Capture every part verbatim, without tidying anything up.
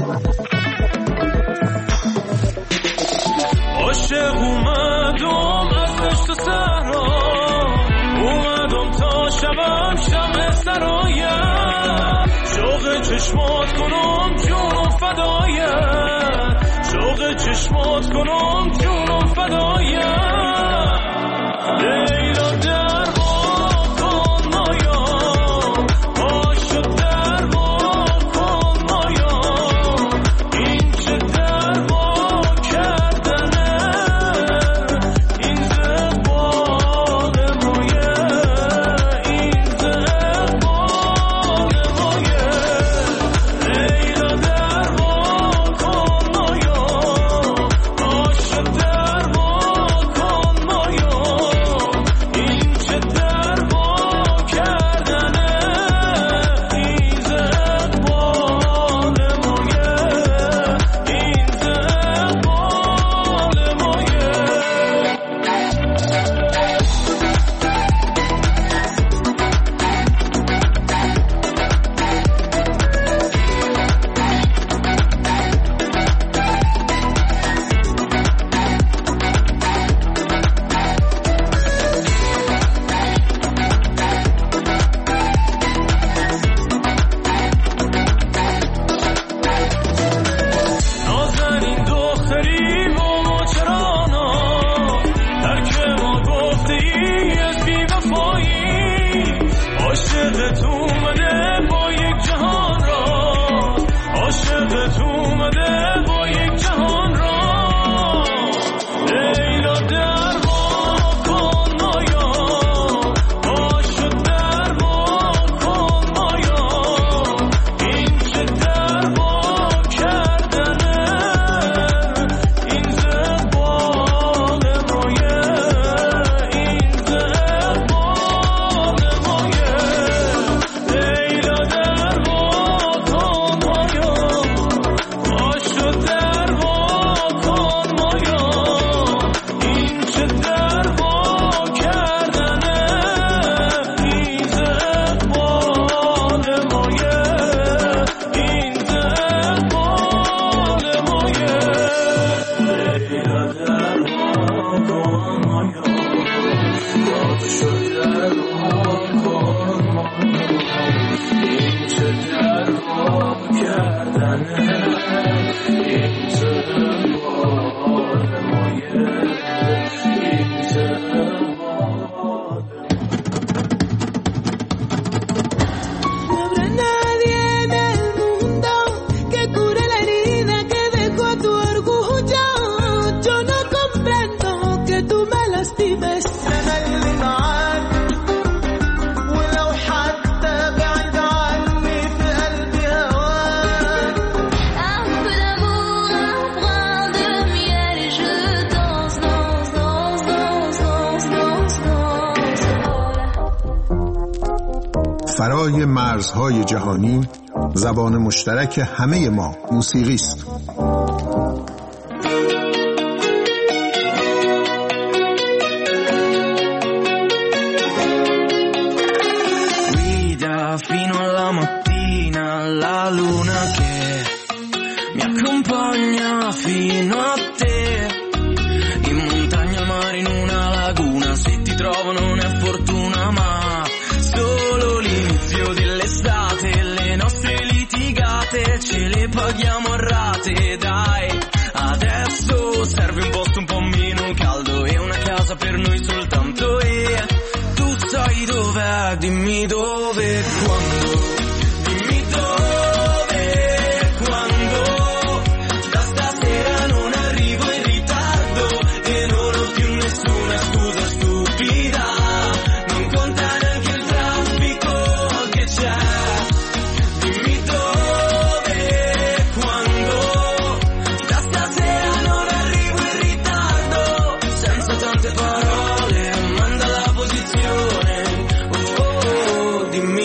عاشق اومدم از دشت و صحرا، اومدم تا شبم شب سرایت، شوق چشمات کنم جونم فدایت، شوق چشمات کنم جونم فدایت. لیلا در وا کن مایا، پاشو در وا کن مایا، این چه در وا کردنه، این زقبال مایه، این زقبال مایه. لیلا در وا کن مایا، پاشو در وا کن مایا، این چه در وا کردنه، این زقبال مایه، این زقبال مایه. نازنین دختری با ماجرانا، ترک ما گفته ای از بی وفایی، عاشقت اومده با یک جهان را، عاشقت اومده با یک جهان را. لیلا در وا کن مایا، پاشو در وا کن مایا، این چه در وا کردنه، این زقبال مایه، این زقبال مایه. لیلا در وا کن مایا، پاشو در وا کن مایا، این چه در وا کردنه، این زقبال مایه، این زقبال مایه. لیلا در وا کن مایا، پاشو در وا کن مایا، این چه در وا کردنه، این زقبال مایه، این زقبال. No habrá nadie en el mundo que cure la herida que dejó tu orgullo. Yo no comprendo que tú me lastimes. أنا اللي معاك ولو حتى بعيد عني في قلبي هواك. Un peu d'amour, un brin de miel et je danse, danse, danse, danse, danse, danse, danse. فرای مرزهای جهانی، زبان مشترک همه ما موسیقی است. Guida fino alla mattina la luna che mi accompagna fino a te, in montagna, al mare, in una laguna, se ti trovo non è fortuna ma solo l'inizio dell'estate, le nostre litigate ce le paghiamo a rate, dai, adesso serve un posto un po' meno caldo e una casa per noi soltanto, e tu sai dov'è, dimmi dove e quando, dimmi dove e quando, da stasera non arrivo in ritardo e non ho più nessuna scusa stupida, non conta neanche il traffico che c'è, dimmi dove e quando, da stasera non arrivo in ritardo, senza tante parole, manda la posizione, oh, oh, oh, dimmi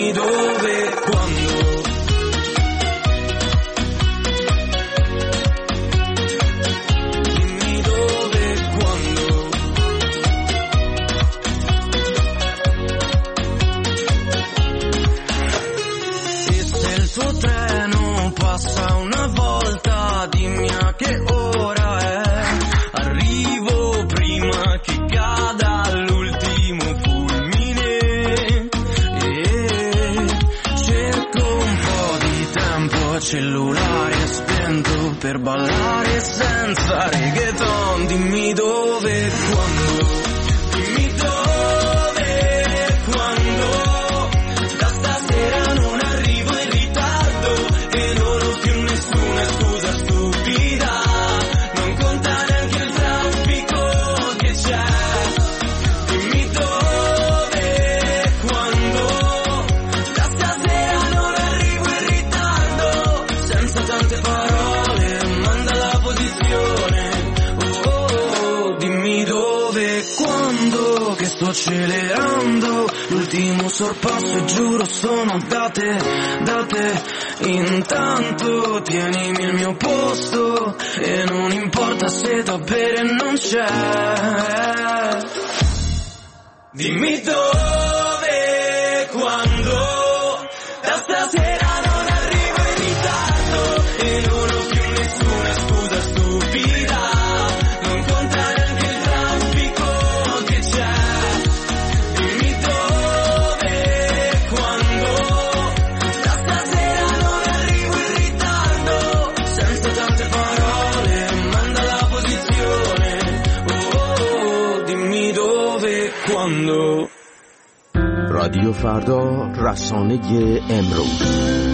è spento per ballare senza reggaeton. Dimmi dove e quando, dimmi dove e quando, da stasera non arrivo in ritardo e non ho più nessuna scusa stupida, non conta neanche il traffico che c'è. Dimmi dove e quando, da stasera non arrivo in ritardo, senza tante parole, manda la posizione. Oh, oh, oh, dimmi dove e quando, che sto accelerando, l'ultimo sorpasso e giuro sono date, date. Intanto tienimi il mio posto e non importa se da bere non c'è. Dimmi dove e quando, da stasera non arrivo in ritardo e non ho più nessuna scusa stupida, non conta neanche il traffico che c'è. Dimmi dove e quando, da stasera non arrivo in ritardo, senza tante parole, manda la posizione. Oh, oh, oh, dimmi dove e quando. رادیو فردا، رسانه امروز.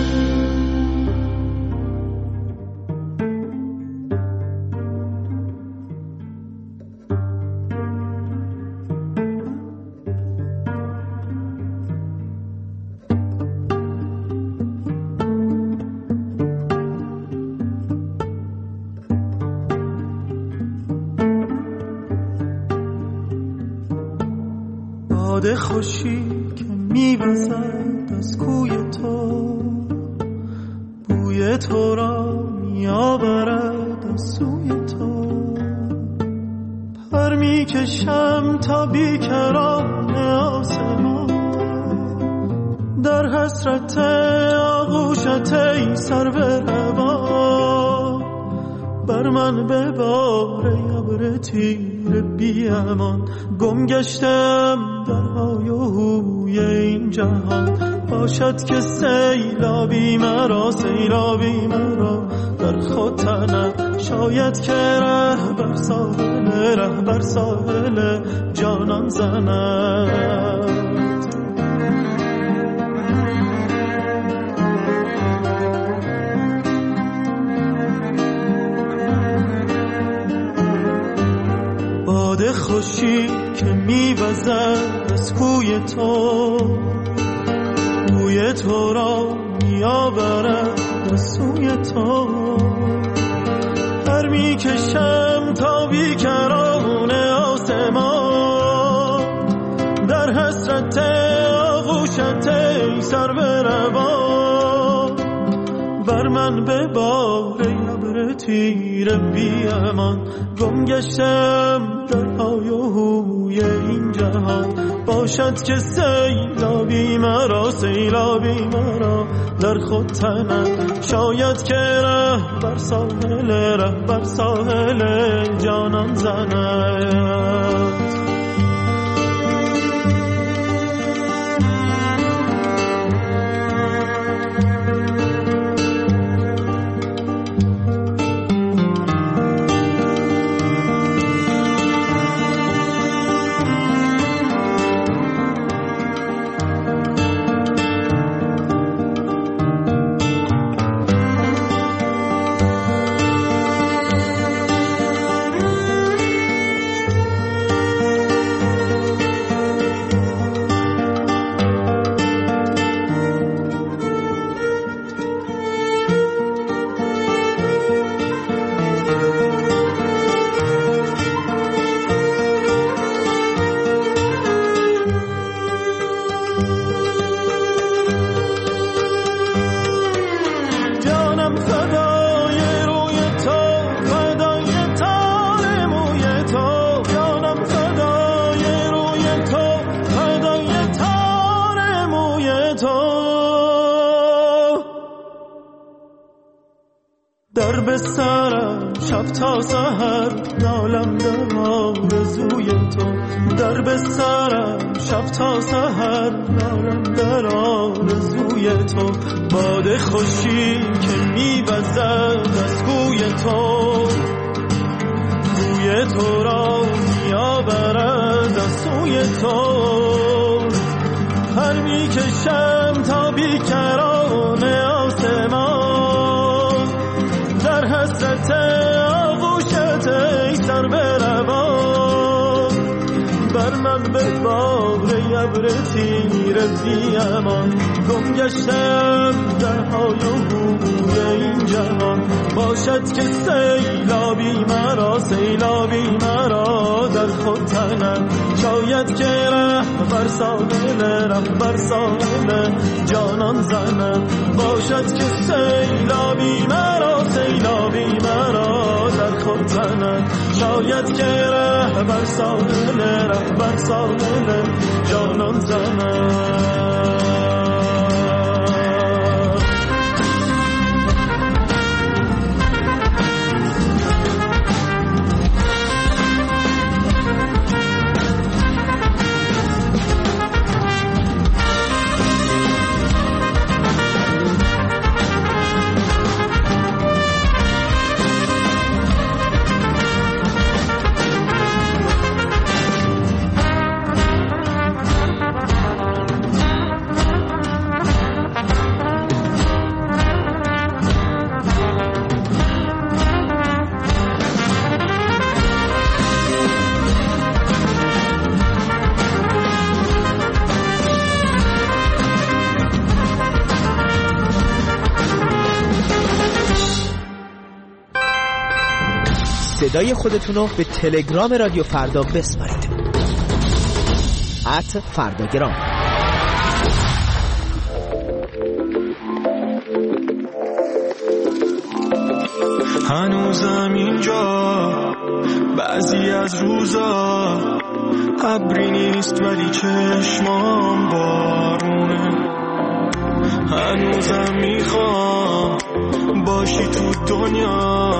باد خوشی که میوزد از کوی تو، بوی تو را میآورد از سوی تو. پر میکشم تا بیکران آسمان، در حسرت آغوشت ای سرو روان. بر من ببار ابر تیر بی امان، گم گشتم در های و هوی این جهان. باشد که سیلابی مرا، سیلابی مرا در خود تنم. شاید که ره بر ساحل، ره بر ساحل جانان زند. باد خوشی که میوزد از کوی تو، بوی تو را میآورد از سوی تو. پر میکشم تا بیکران آسمان، در حسرت آغوشت ای سرو روان. بر من ببار ابر تیر بی امان، گم گشتم در های و هوی این جهان. باشد که سیلابی مرا، سیلابی مرا در خود تنم. شاید که ره بر ساحل، ره بر ساحل جانان زند. در بسترم شب تا سحر نالم در آرزوی تو، در بسترم شب تا سحر نالم در آرزوی تو. باد خوشی که می‌وزد از کوی تو، روی تو را می‌آورد از سوی تو. پر می‌کشم تا بیکران آسمان، در حسرت آغوشت ای سر به روان. بر من به بار ابر تیره بی امان، گم گشتم در های و هوی این جهان. باشد که سیلابی مرا سیلابی مرا در خود تنم، شاید که ره بر ساحل ره بر ساحل جانان زنم. باشد که سیلابی مرا سیلابی مرا در خود تنم، شاید که ره بر ساحل ره بر ساحل جانان زنم. صدای خودتونو به تلگرام رادیو فردا بسپارید. ات فرداگرام. هنوزم اینجا بعضی از روزا ابری نیست ولی چشمام بارونه. هنوزم میخوام باشی تو دنیا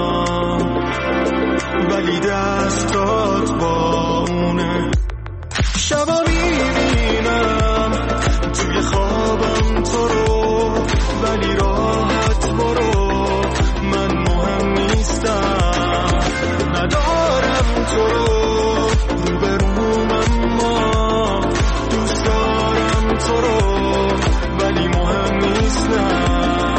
ولی دستات با اونه. شبا میبینم توی خوابم تو رو ولی راحت برو، من مهم نیستم ندارم تو رو رو بروم، اما دوست دارم تو رو ولی مهم نیستم.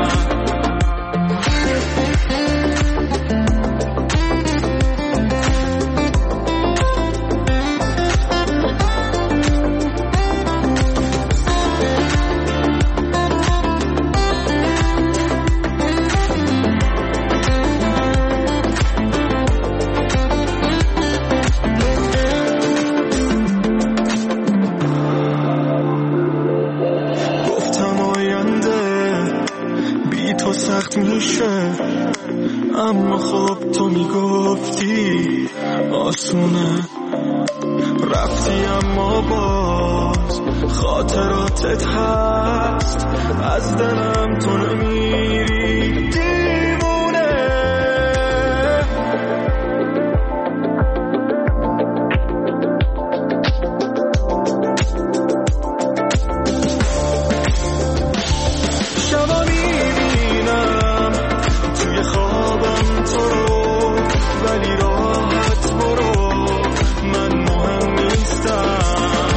میشه اما خب تو میگفتی آسونه، رفتی اما باز خاطراتت هست، از دلم تو نمیری دیوونه. شبا میبینم توی خوابم تو رو ولی راحت برو، من مهم نیستم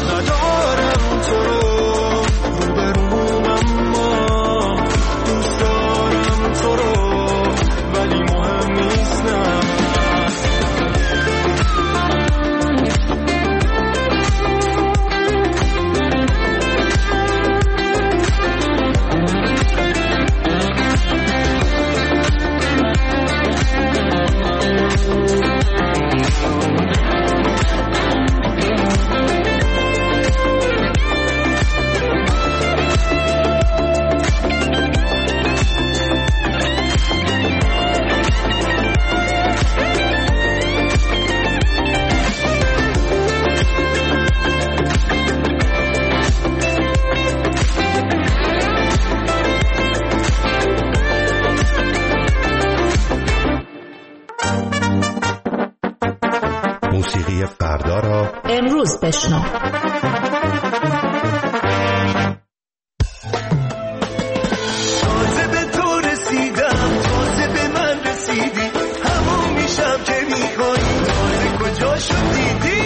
ندارم تو رو رو بروم، اما دوست فردا را امروز بشنو. تازه به تو رسیدم، تازه به من رسیدی، همون میشم که میخوایی، تازه کجا شدیدی؟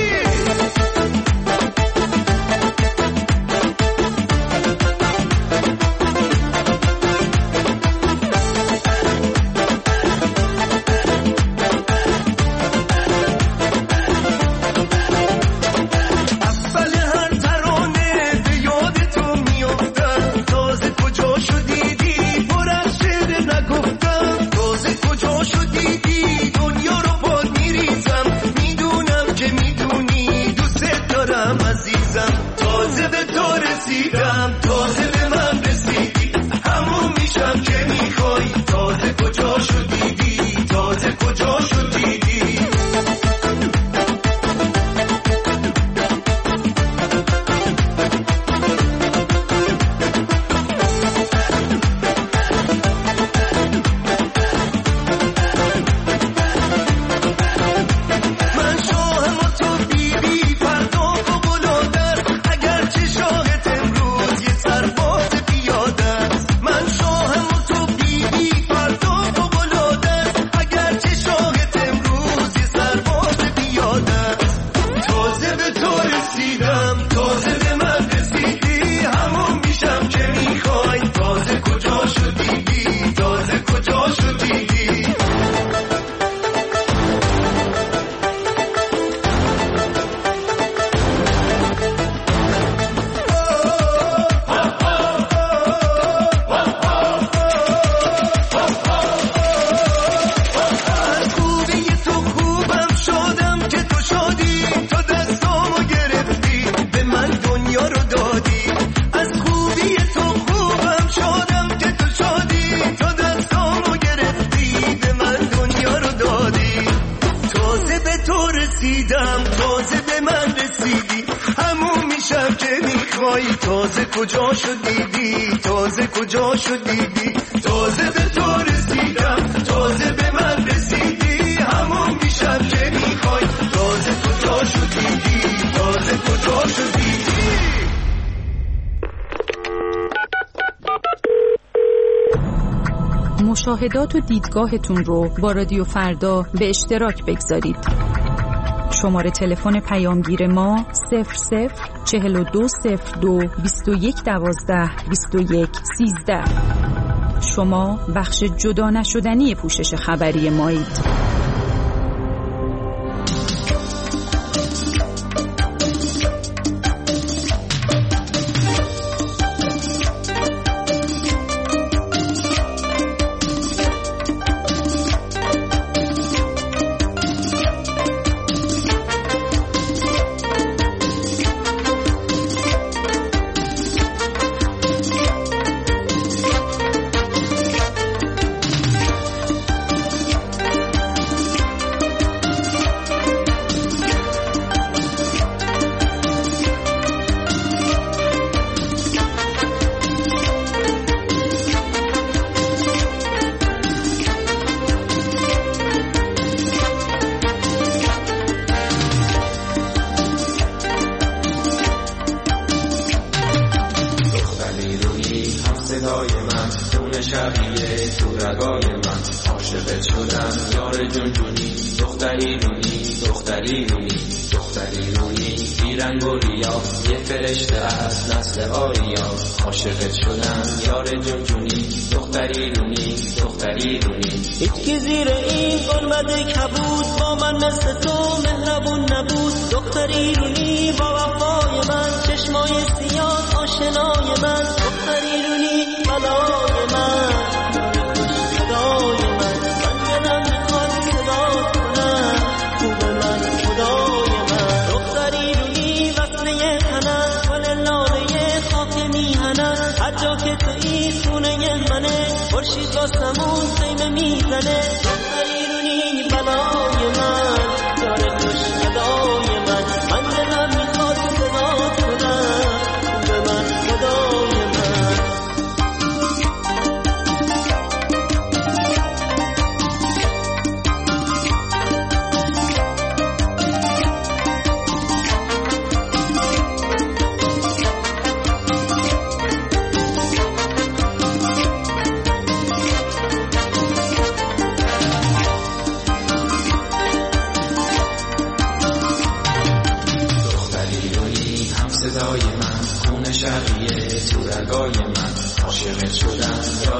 تازه کجا شدیدی، تازه کجا شدیدی، تازه به تو رسیدم، تازه به من رسیدی، همون میشم که میخوای، تازه کجا شدیدی، تازه کجا شدیدی. مشاهدات و دیدگاهتون رو با رادیو فردا به اشتراک بگذارید. شماره تلفن پیامگیر ما صفر صفر چهل و دو صفر دو بیست و یک دوازده بیست و یک سیزده. شما بخش جدا نشدنی پوشش خبری مایید.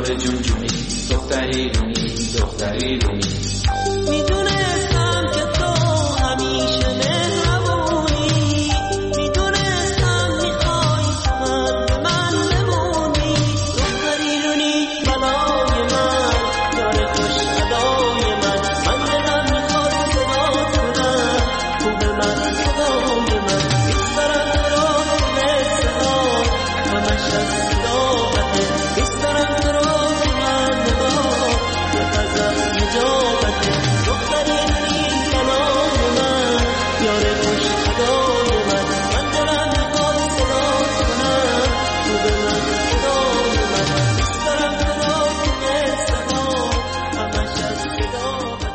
جون جونی دختری رونی دختری رونی میدونستم که تو همیشه مهربونی میدونستم میخوای من من بمونی دختری رونی بلای من یار خوش صدای من من دلم میخواد صدات کنم خوب من صدای من دوست دارم تو رو مثل آب همش از صدابته دوست دارم تو رو من نگاه به غزل نجابته دختری رونی بلای من یار خوش صدای من من دلم میخواد صدات کنم خوب من صدای من دوست دارم تو رو مثل آب همش از صدابته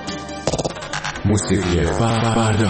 موسیقی فردا.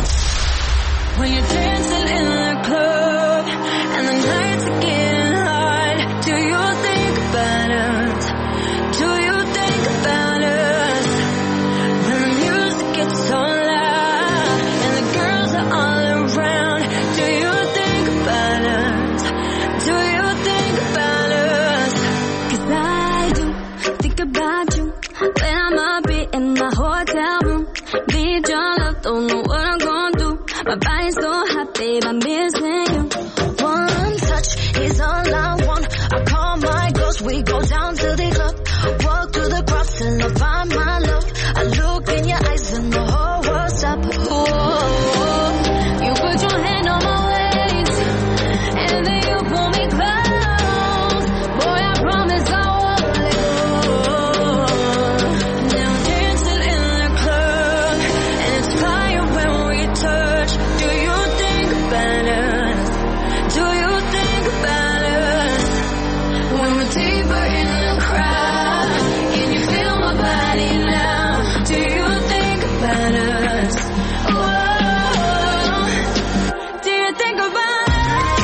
When you're dancing in the club and the nights are getting hot, do you think about us? Do you think about us? When the music gets so loud and the girls are all around, do you think about us? Do you think about us? 'Cause I do think about you when I'm up in my hotel room. Need your love, don't know what I'm gonna do. My body's so hot, babe, I'm missing you. One touch is all I want. I call my girls, we go down to the club. Walk through the crowd till I find my love. I look in your eyes and the whole world's up. Oh, you put your hand on my waist and then you pull me close. Boy, I promise I won't let go. Now I'm dancing in the club and it's fire when we touch. Do you think about us? Do you think about us? When we're deeper in the crowd, can you feel my body now? Do you think about us? Whoa, do you think about us?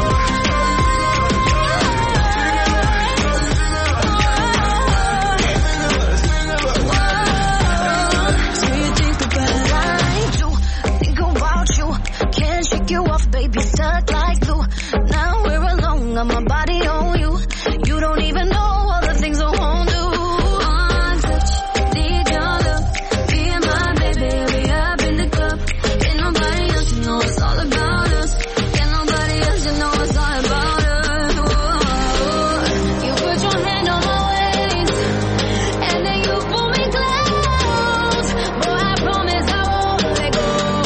Do you think about us? I do think about you. Can't shake you off, baby, stuck like glue. Now we're alone, got my body on you. You don't even know all the things I won't do. One touch, need your love. Being my baby, we up in the club. Ain't nobody else, you know it's all about us. Ain't nobody else, you know it's all about us. Whoa. You put your hand on my waist and then you pull me close. Boy, I promise I won't let go.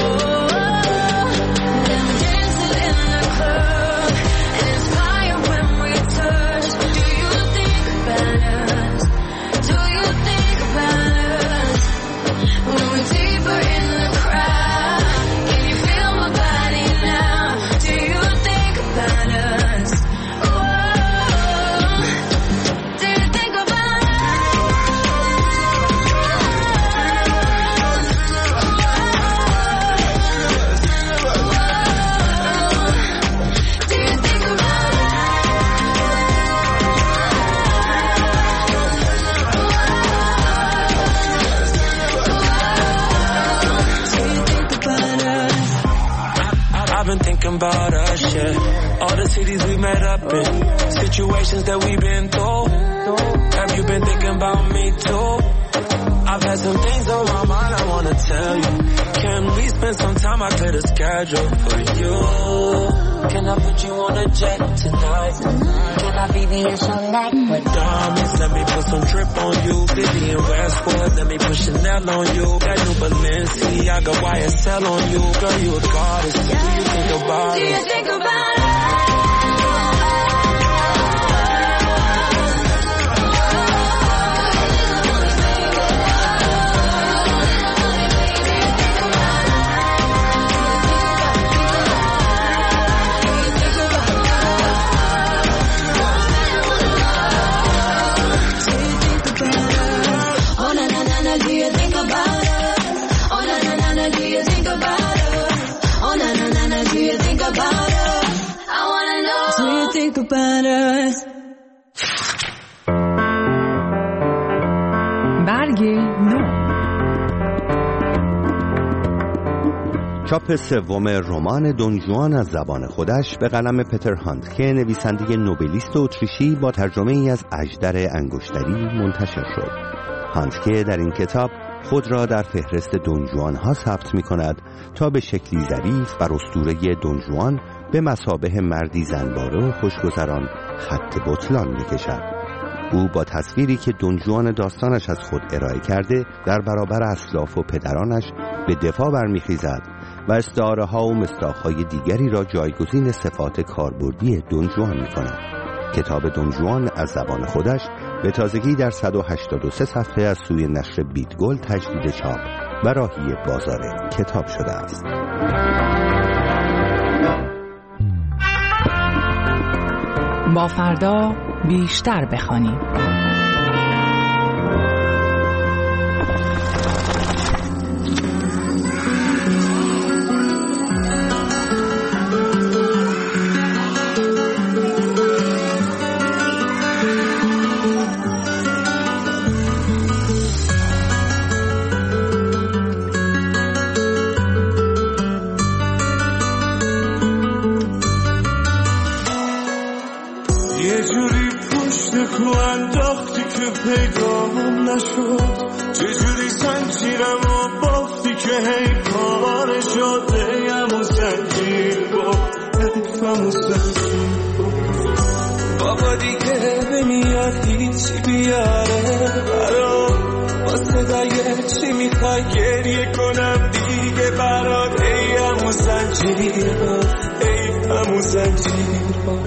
Now I'm dancing in the club and it's fire when we touch. Do you think about us? Do you think about us? When we're deeper in the crowd, can you feel my body now? Do you think about us? Whoa, do you think about us? Do you think about us? Do you think about us? I've been thinking about us, yeah. All the cities we met up in, situations that we've been through. Have you been thinking about me too? I've had some things on my mind I wanna tell you. Can we spend some time? I clear the schedule for you. Can I put you on a jet tonight? Can I be the your neck with diamonds? Let me put some drip on you. Vivian Westwood, let me put Chanel on you. That new Balenciaga Y S L on you. Girl, you a goddess. Do you think about Do it? you think about us? Think about us. برگ نو. چاپ سوم رمان دون جوان از زبان خودش به قلم پتر هاندکه، نویسنده نوبلیست اتریشی، با ترجمه ای از اژدر انگشتری منتشر شد. هاندکه در این کتاب خود را در فهرست دون جوان ها ثبت می کند تا به شکلی ظریف بر اسطوره دون جوان به مثابه مردی زنباره و خوشگذران خط بطلان می کشد. او با تصویری که دون جوان داستانش از خود ارائه کرده در برابر اسلاف و پدرانش به دفاع برمیخیزد و استعاره ها و مصداق‌های دیگری را جایگزین صفات کاربردی دون جوان می کند. کتاب دون جوان از زبان خودش به تازگی در صد و هشتاد و سه صفحه از سوی نشر بیتگل تجدید چاپ و راهی بازار کتاب شده است. با فردا بیشتر بخوانیم. پیدام نشد چجوری زنجیرم و بافتی که هی پاره شد، هیم و زنجیر با حیفم و زنجیر با بابا دیگه نمیاد هیچی بیاره برام، با صدای چی میخوای گریه کنم دیگه برات، هیم و زنجیر با حیفم و زنجیر با.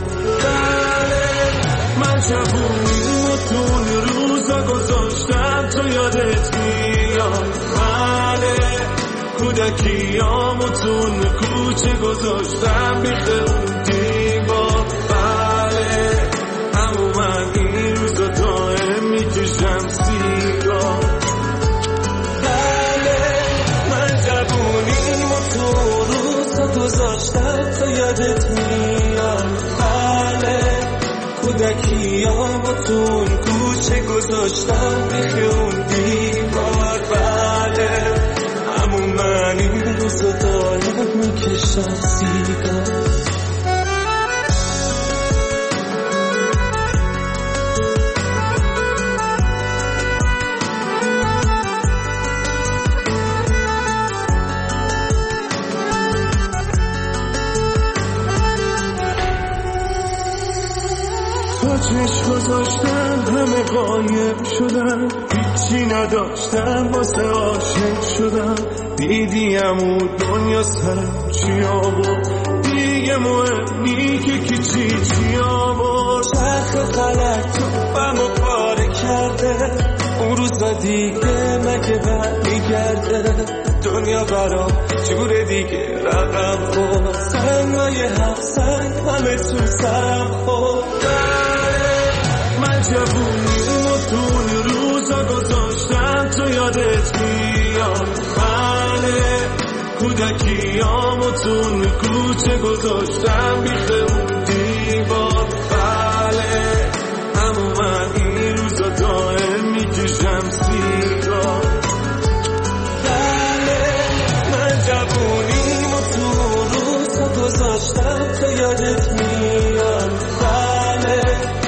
من جوونی متون روزا گذاشتم تو یادت میاد، بله کودکیامتون کوچه گذاشتم بیخه اون دیوار، بله همون من این روزا دائم میکشم سیگار، بله من جوونی متون روزا گذاشتم تو یادت میاد، بله کودکیامتون کوچه گذاشتم بیخه اون دیوار، بله همون من این روزا دارم میکشم سیگار. چشم گذاشتم همه غایب شدم، هیچی نداشتم واسه عاشق شدم، دیدیم و دنیا سرم چی آورد دیگه مهم نی که کی چی چی آورد، چرخ غلط توپم و پاره کرده، اون روزا دیگه مگه بر میگرده، دنیا برام جور دیگه رقم خورد، سنگای هفت سنگ همه تو سرم خورد، من جوونی متون روزا گذاشتم تو یادت میاد، بله کودکیامتون کوچه گذاشتم بیخه اون دیوار، بله همون من این روزا دائم میکشم سیگار، بله من جوونی متون روزا گذاشتم تو یادت میاد، بله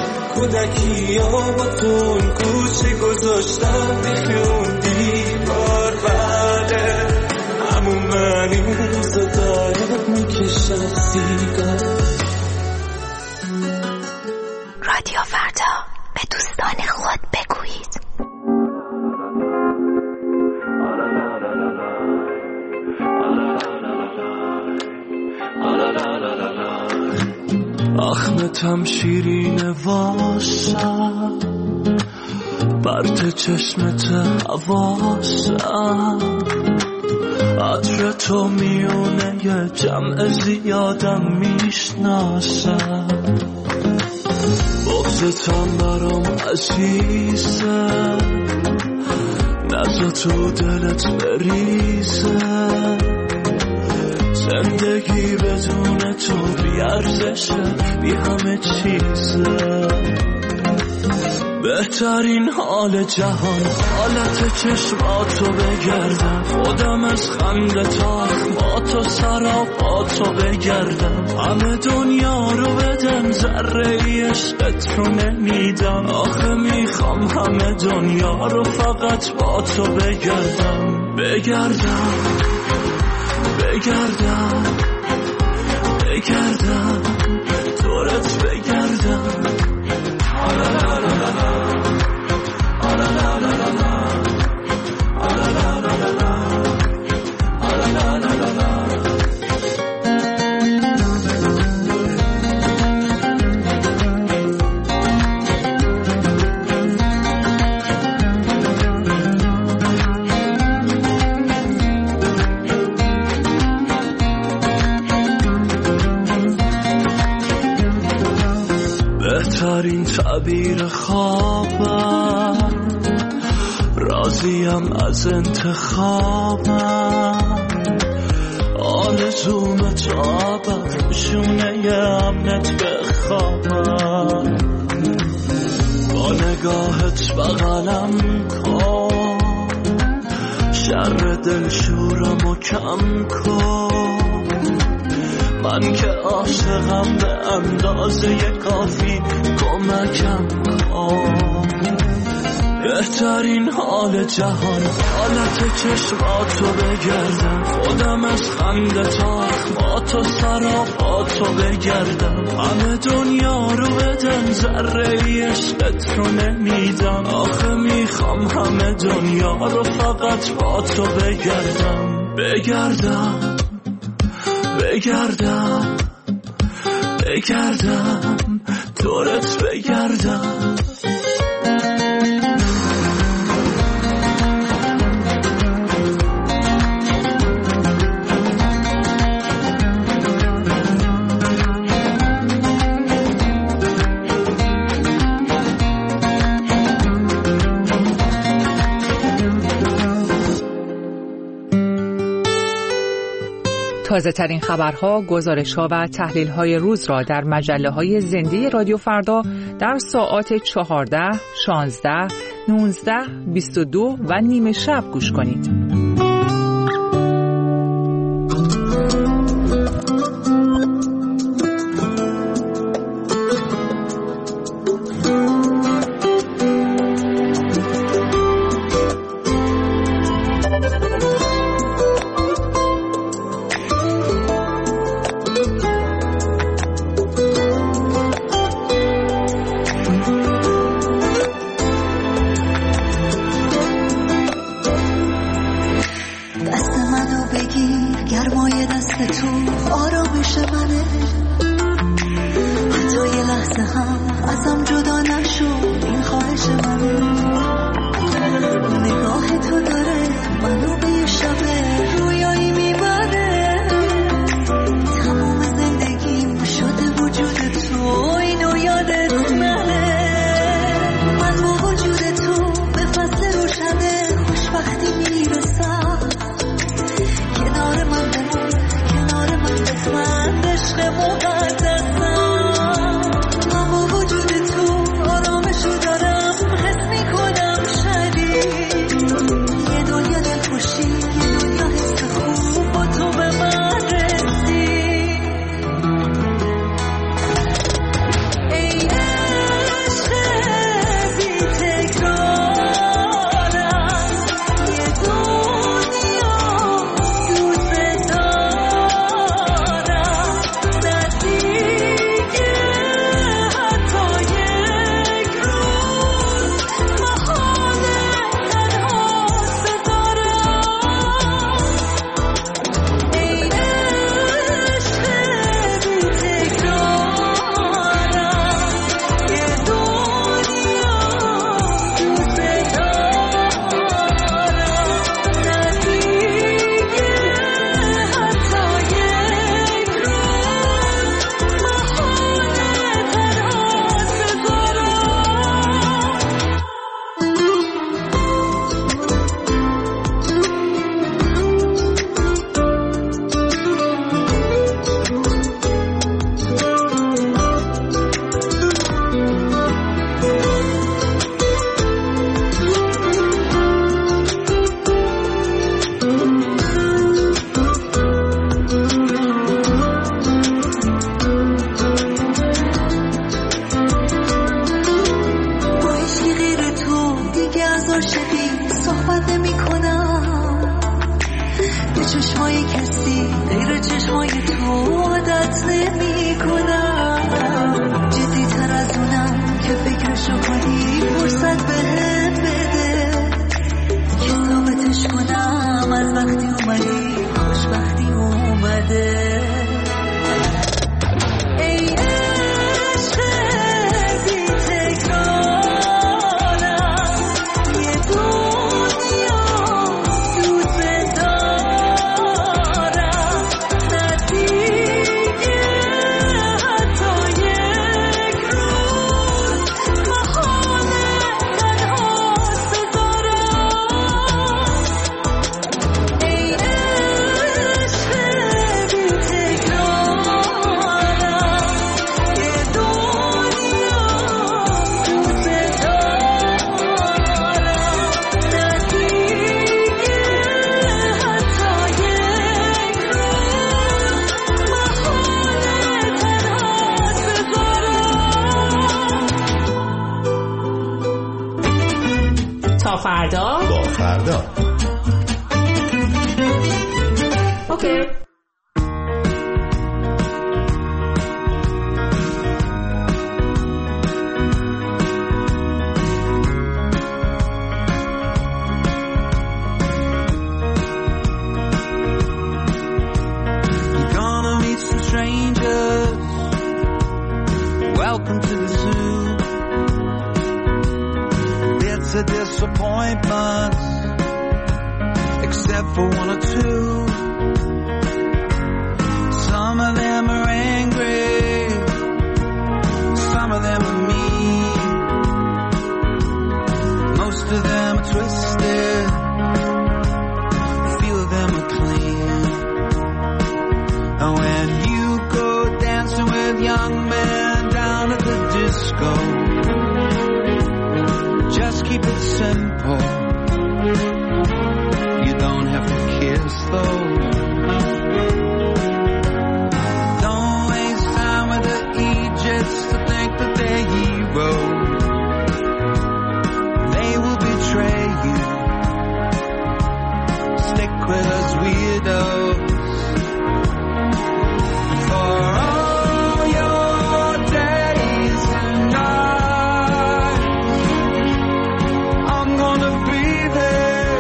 کودکیامتون کوچه گذاشتم بیخه اون دیوار، بله همون من این روزا دارم میکشم سیگار. رادیو فردا، به دوستان خود بگویید. اخمتم شیرین واسم، برد چشمت حواسم، عطر تو میونه یه جمع زیادم میشناسم، بغضتم برام عزیزه، نزا تو دلت بریزه، زندگی بدون تو بی ارزشه، بی همه چیزه، بهترین حال جهان حالت چشماتو بگردم، خودم از خنده تا اخماتو سراپاتو بگردم، همه دنیا رو بدم ذره ای عشقت رو نمیدم، آخه میخوام همه دنیا رو فقط با تو بگردم بگردم بگردم بگردم دورت بگردم. بهترین تعبیر خوابم، راضیم از انتخابم، آرزوم تابم شونه امنت بخوابم، با نگاهت بغلم کن، شر دل شورم و کم کن، من که عاشقم به اندازه کافی کمکم کن. بهترین حال جهان حالت چشماتو بگردم، خودم از خنده تا اخماتو سراپاتو بگردم، همه دنیا رو بدم ذره ای عشقت رو نمیدم، آخه میخوام همه دنیا رو فقط با تو بگردم بگردم بگردم بگردم دورت بگردم. تازه ترین خبرها، گزارش‌ها و تحلیل‌های روز را در مجله‌های زنده رادیو فردا در ساعات چهارده، شانزده، نوزده، بیست و دو و نیمه شب گوش کنید. کنار من بمون، کنار من بسمن عشق چشمای کسی غیر چشمای تو عادت نمی کنم جدی تر از اونم که فکرشو کنی فرصت بهم بده که ثابتش کنم از وقتی اومدی خوشبختی اومده فردا با فردا اوکی disappointments, except for one or two. Some of them are angry, some of them are mean, most of them are twisted, a few of them are clean. And when you go dancing with young men down at the disco, just keep it simple. You don't have to kiss though. Don't waste time with the Egypts to think that they're heroes. They will betray you. Stick with us weirdos. For all your days and nights, I'm gonna be there.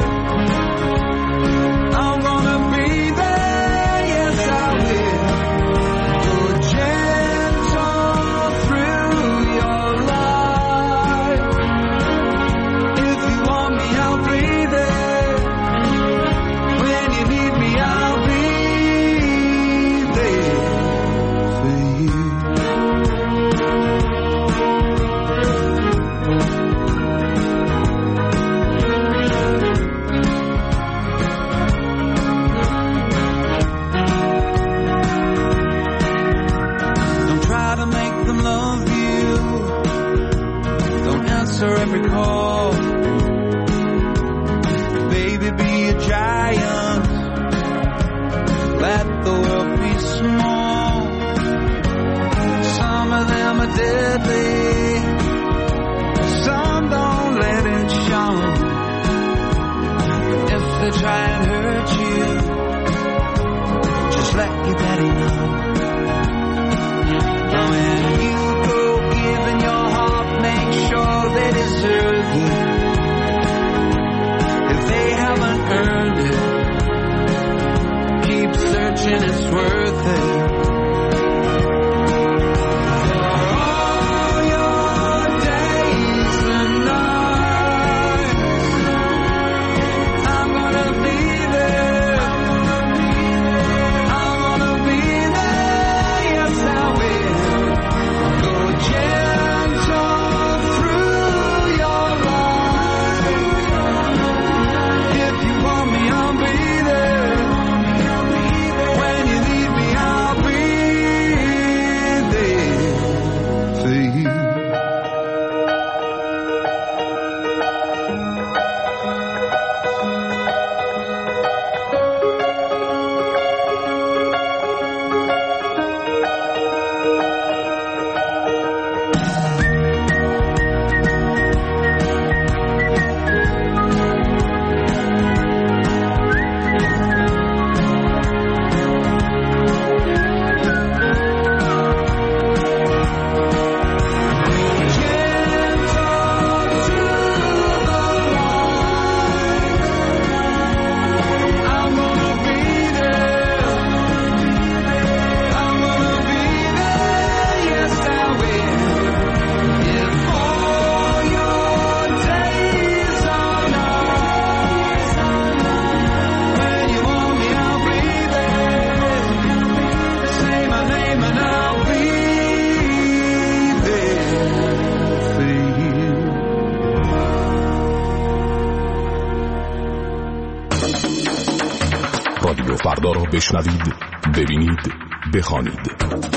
I'm gonna be there, yes I will. Go gentle through your life. If you want me, I'll be there. When you need me, I'll be there for you. Don't try to make them love you. Don't answer every call. Baby, be a giant. Let the world be small. Some of them are deadly. Some don't let it show. If they try and hurt you, just let your daddy know. And when you go giving your heart, make sure they deserve you. If they haven't earned it, keep searching, it's worth it. For all your days and nights, I'm gonna be there. I'm gonna be there. رادیو فردا را بشنوید، ببینید، بخوانید.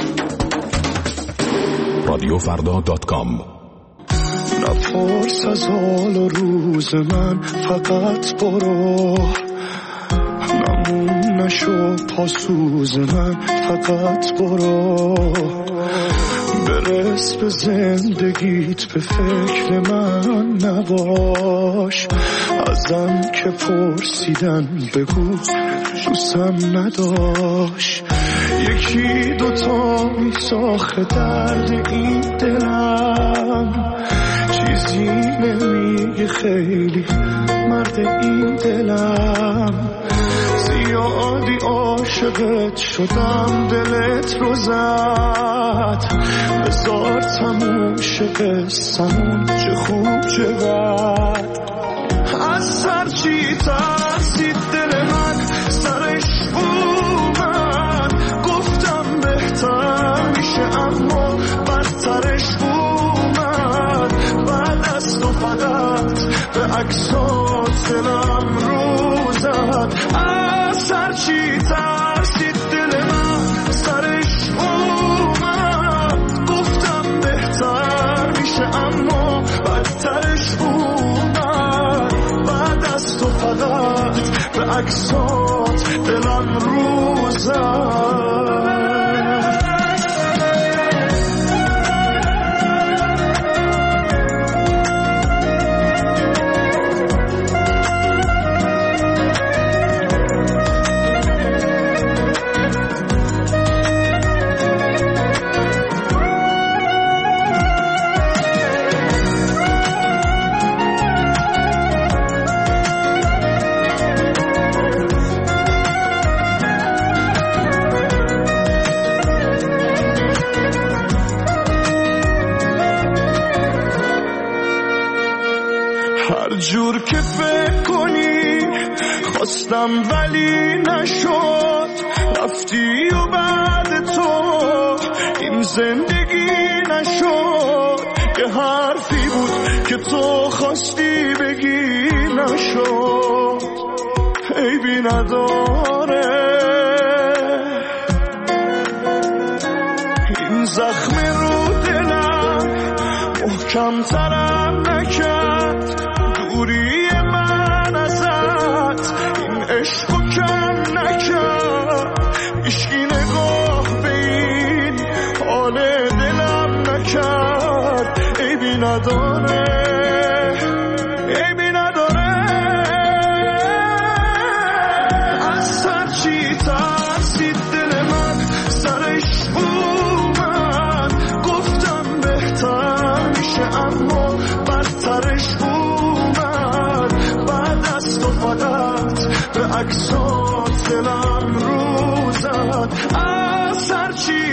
رادیو فردا دات کام. نپرس از حال و روز من، فقط برو. نمون نشو پاسوز من، فقط برو. برس به زندگیت، به فکر من نباش. ازم که پرسیدن بگو دوستم نداشت. یکی دوتا میساخه درد این دلم، چیزی نمیگه خیلی مرد این دلم. زیادی عاشقت شدم دلت رو زد، بذار تموم شه قصه‌مون، چه خوب چه بد. از هرچی ترسید دل من سرش اومد، گفتم بهتر میشه اما بدترش اومد. بعد از تو فقط به عکسات دلم رو زد. از هرچی ترسید دل من سرش اومد، گفتم بهتر میشه اما بدترش اومد. بعد از تو فقط به عکسات دلم رو زد. هر جور که فکر کنی خواستم ولی نشد، رفتی و بعد تو این زندگی نشد. یه حرفی بود که تو خواستی بگی نشد، عیبی نداره. این زخم رو دلم محکم ترم نکرد، دوری من ازت این عشقو کم نکرد. عشقی نگاه به این حال دلم نکرد، عیبی نداره، عیبی نداره. از هرچی ترسید دل من سرش اومد، گفتم بهتر میشه اما بدترش اومد. بعد از تو فقط به عکسات دلم رو زد. از هرچی